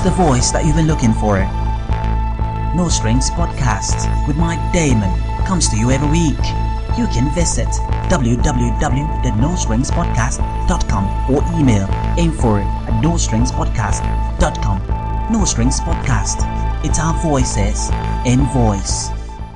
the voice that you've been looking for. No Strings Podcast with Mike Damon comes to you every week. You can visit www.nostringspodcast.com or email info@nostringspodcast.com. No Strings Podcast. It's our voices in voice.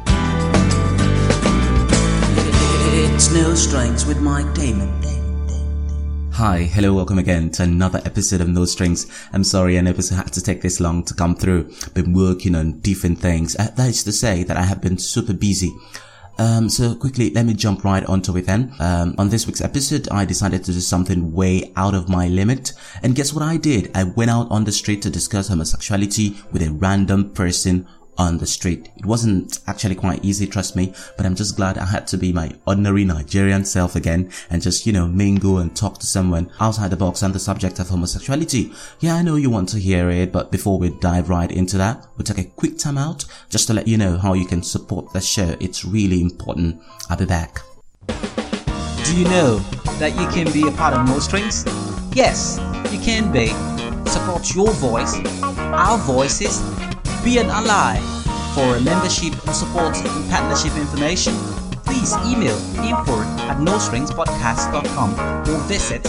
It's No Strings with Mike Damon. Hi, hello, welcome again to another episode of No Strings. I'm sorry an episode had to take this long to come through. Been working on different things. That is to say that I have been super busy. So quickly, let me jump right onto it then. On this week's episode, I decided to do something way out of my limit. And guess what I did? I went out on the street to discuss homosexuality with a random person on the street. It wasn't actually quite easy, trust me, but I'm just glad I had to be my ordinary Nigerian self again and just, mingle and talk to someone outside the box on the subject of homosexuality. Yeah, I know you want to hear it, but before we dive right into that, we'll take a quick time out just to let you know how you can support the show. It's really important. I'll be back. Do you know that you can be a part of No Strings? Yes, you can be. Support your voice, our voices. Be an ally. For a membership or support and partnership information, please email info@nostringspodcast.com or visit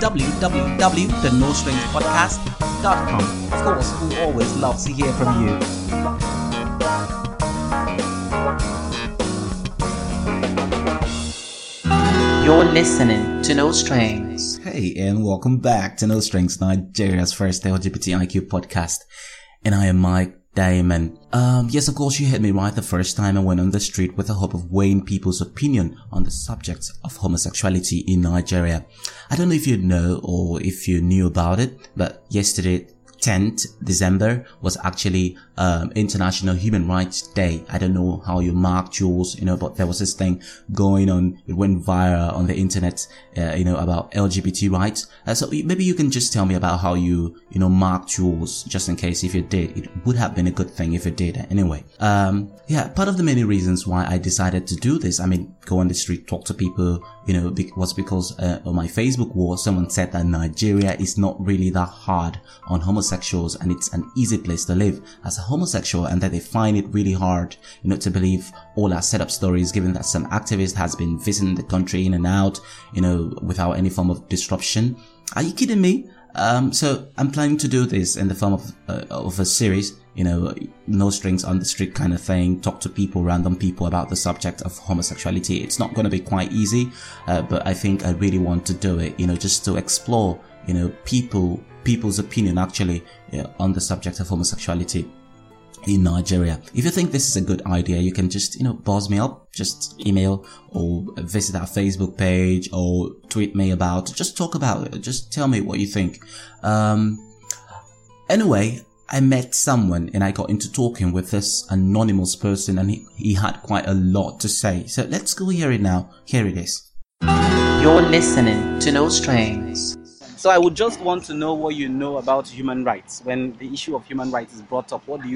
www.nostringspodcast.com. Of course, we always love to hear from you. You're listening to No Strings. Hey, and welcome back to No Strings, Nigeria's first LGBTIQ podcast. And I am Mike Damon. Yes, of course, you heard me right the first time I went on the street with the hope of weighing people's opinion on the subject of homosexuality in Nigeria. I don't know if you know or if you knew about it, but yesterday, 10th December was actually International Human Rights Day. I don't know how you marked yours, but there was this thing going on. It went viral on the internet, about LGBT rights. So maybe you can just tell me about how you, marked yours, just in case if you did. It would have been a good thing if you did. Anyway, part of the many reasons why I decided to do this, go on the street, talk to people, was because on my Facebook wall, someone said that Nigeria is not really that hard on homosexuals and it's an easy place to live as a homosexual, and that they find it really hard, to believe all our setup stories, given that some activist has been visiting the country in and out, without any form of disruption. Are you kidding me? So I'm planning to do this in the form of a series, no strings on the street kind of thing, talk to people, random people about the subject of homosexuality. It's not going to be quite easy, but I think I really want to do it, just to explore, people's opinion actually on the subject of homosexuality in Nigeria. If you think this is a good idea, you can just, buzz me up, just email or visit our Facebook page or tweet me about it. Just talk about it. Just tell me what you think. Anyway, I met someone and I got into talking with this anonymous person, and he had quite a lot to say. So let's go hear it now. Here it is. You're listening to No Strings. So I would just want to know what you know about human rights. When the issue of human rights is brought up, what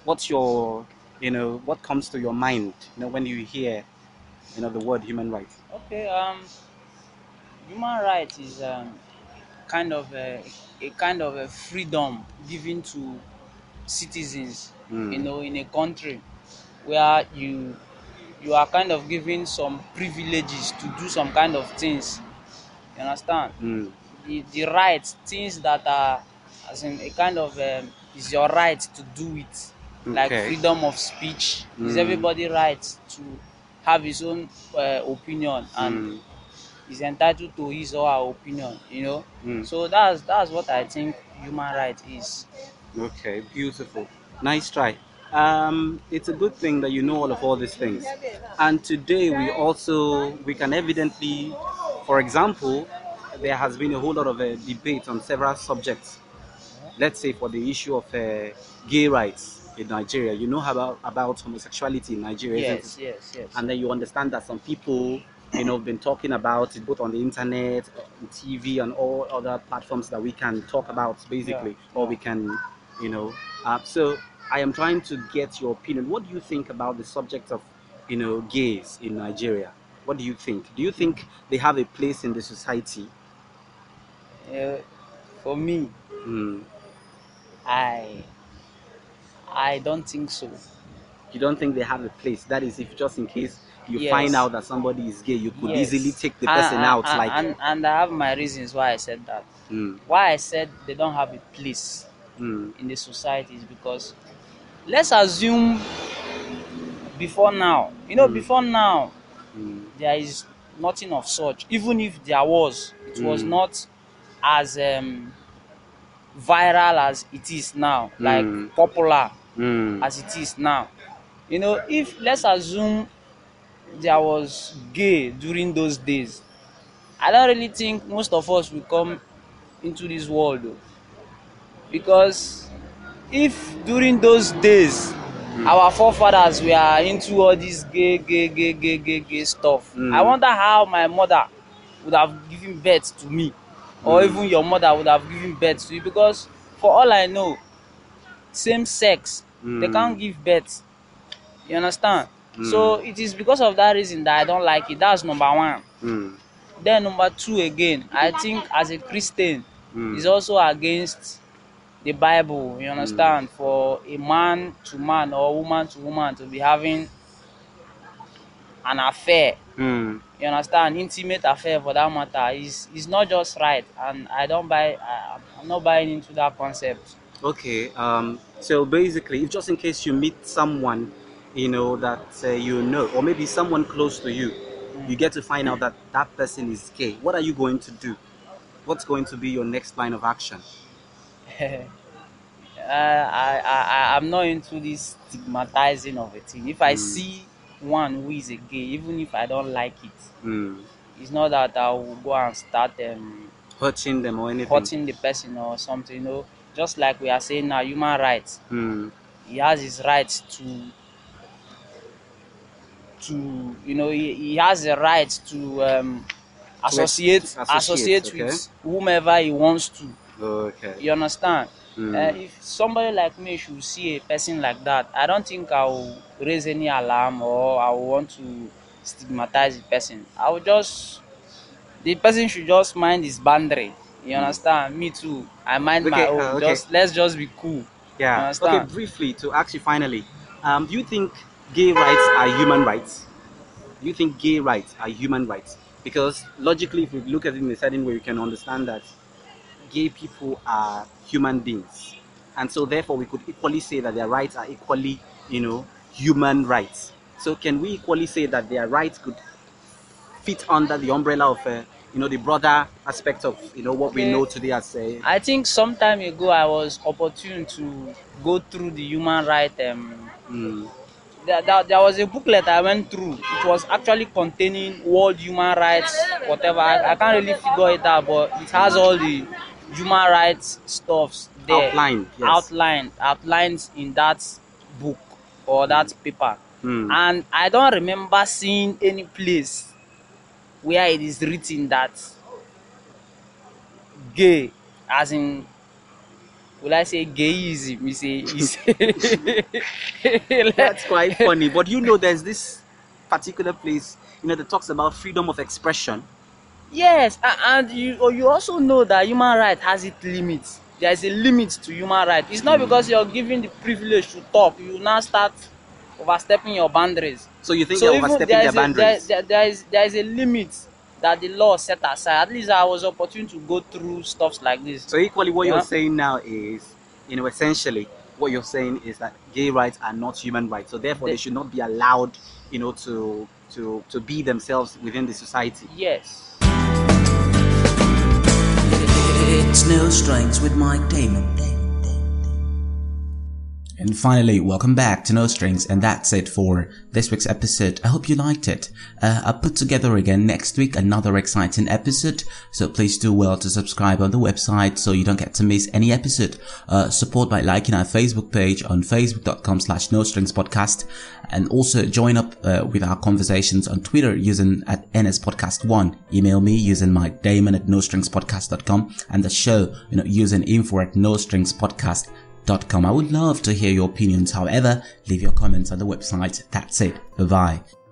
comes to your mind, when you hear, the word human rights? Okay, human rights is kind of a freedom given to citizens, in a country where you are kind of given some privileges to do some kind of things. You understand? The rights, things that are, as in a kind of, is your right to do it. Like freedom of speech. Is everybody right to have his own opinion and is entitled to his or her opinion, So that's what I think human rights is. Okay, beautiful. Nice try. It's a good thing that you know all these things. And today we can evidently, for example, there has been a whole lot of debate on several subjects. Let's say for the issue of gay rights in Nigeria. You know about homosexuality in Nigeria, yes. And then you understand that some people, have been talking about it both on the internet, on TV, and all other platforms that we can talk about, basically, or we can, So I am trying to get your opinion. What do you think about the subject of, gays in Nigeria? What do you think? Do you think they have a place in the society? For me, I don't think so. You don't think they have a place? That is, if just in case you Yes. find out that somebody is gay, you could Yes. easily take the person out. Like, and I have my reasons why I said that. mm, Why I said they don't have a place mm, in the society is because, let's assume before now, before now, mm, there is nothing of such. Even if there was, it was Mm. not as viral as it is now, like Mm. popular mm, as it is now. If let's assume there was gay during those days, I don't really think most of us will come into this world though. Because if during those days our forefathers were into all this gay stuff, I wonder how my mother would have given birth to me, or even your mother would have given birth to you. Because for all I know, same sex, they can't give birth. You understand? So it is because of that reason that I don't like it. That's number one. mm, Then number two again, I think as a Christian, is also against the Bible. You understand? For a man to man or woman to woman to be having an affair, mm. you understand, intimate affair for that matter, is not just right, and I don't buy. I'm not buying into that concept. Okay. So basically, if just in case you meet someone, that or maybe someone close to you, you get to find out that that person is gay. What are you going to do? What's going to be your next line of action? I'm not into this stigmatizing of a thing. If I see one who is a gay, even if I don't like it, Mm. it's not that I will go and start Hurting them or anything? hurting the person or something. Just like we are saying now, human rights. Mm. He has his rights he has the right to associate okay. with whomever he wants to. Okay. You understand? If somebody like me should see a person like that, I don't think I will raise any alarm or I will want to stigmatize the person. The person should just mind his boundary. You understand? Me too. I mind my Okay, own. okay. Let's just be cool. You Yeah. understand? Okay. Briefly, to ask you finally, do you think gay rights are human rights? Do you think gay rights are human rights? Because logically, if we look at it in a certain way, we can understand that gay people are human beings, and so therefore we could equally say that their rights are equally, human rights. So can we equally say that their rights could fit under the umbrella of, the broader aspect of, what we Okay. know today as I think some time ago I was opportune to go through the human right. mm, There was a booklet I went through. It was actually containing world human rights, whatever. I can't really figure it out, but it has all the human rights stuffs there. Outlined, yes. Outlined in that book or that paper. Mm. And I don't remember seeing any place where it is written that gay, as in, will I say gayism? That's quite funny. But there's this particular place, that talks about freedom of expression. Yes, and you also know that human right has its limits. There is a limit to human right. It's not because you're given the privilege to talk, you now start overstepping your boundaries. So you think they're overstepping their boundaries? There is a limit that the law set aside. At least I was opportune to go through stuff like this. So equally, what you're saying now is, essentially, what you're saying is that gay rights are not human rights. So therefore, they should not be allowed, to be themselves within the society. Yes. It's No Strings with Mike Damon. And finally, welcome back to No Strings, and that's it for this week's episode. I hope you liked it. I'll put together again next week another exciting episode, so please do well to subscribe on the website so you don't get to miss any episode. Support by liking our Facebook page on facebook.com/nostringspodcast, and also join up with our conversations on Twitter using @NSPodcast1. Email me using MikeDamon@nostringspodcast.com, and the show using info@nostringspodcast.com. I would love to hear your opinions. However, leave your comments on the website. That's it. Bye-bye.